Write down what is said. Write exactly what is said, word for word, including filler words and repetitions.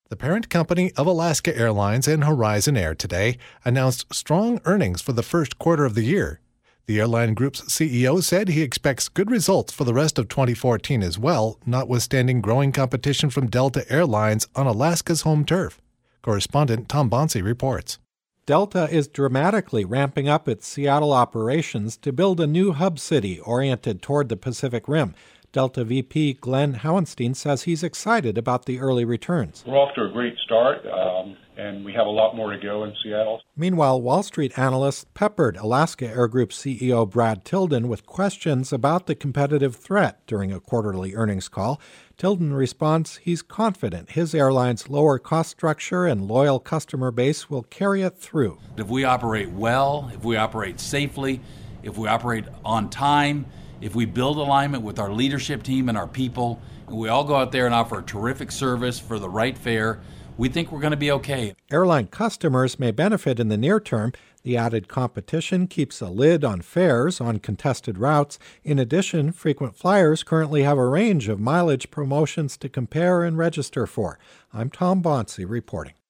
The parent company of Alaska Airlines and Horizon Air today announced strong earnings for the first quarter of the year. The airline group's C E O said he expects good results for the rest of twenty fourteen as well, notwithstanding growing competition from Delta Airlines on Alaska's home turf. Correspondent Tom Bonsi reports. Delta is dramatically ramping up its Seattle operations to build a new hub city oriented toward the Pacific Rim. Delta V P Glenn Hauenstein says he's excited about the early returns. We're off to a great start, um, and we have a lot more to go in Seattle. Meanwhile, Wall Street analysts peppered Alaska Air Group C E O Brad Tilden with questions about the competitive threat during a quarterly earnings call. Tilden responds he's confident his airline's lower cost structure and loyal customer base will carry it through. If we operate well, if we operate safely, if we operate on time, if we build alignment with our leadership team and our people, and we all go out there and offer a terrific service for the right fare, we think we're going to be okay. Airline customers may benefit in the near term. The added competition keeps a lid on fares on contested routes. In addition, frequent flyers currently have a range of mileage promotions to compare and register for. I'm Tom Bonsi reporting.